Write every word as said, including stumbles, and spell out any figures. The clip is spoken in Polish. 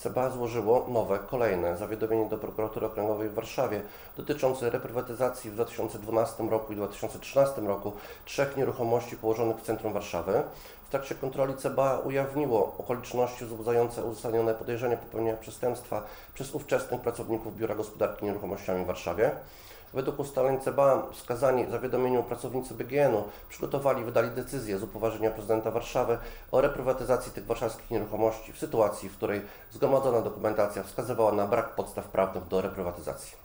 C B A złożyło nowe, kolejne zawiadomienie do Prokuratury Okręgowej w Warszawie dotyczące reprywatyzacji w dwa tysiące dwunastym roku i dwa tysiące trzynastym roku trzech nieruchomości położonych w centrum Warszawy. W trakcie kontroli C B A ujawniło okoliczności wzbudzające uzasadnione podejrzenie popełnienia przestępstwa przez ówczesnych pracowników Biura Gospodarki Nieruchomościami w Warszawie. Według ustaleń C B A skazani w zawiadomieniu pracownicy B G N-u przygotowali i wydali decyzję z upoważnienia prezydenta Warszawy o reprywatyzacji tych warszawskich nieruchomości w sytuacji, w której zgromadzona dokumentacja wskazywała na brak podstaw prawnych do reprywatyzacji.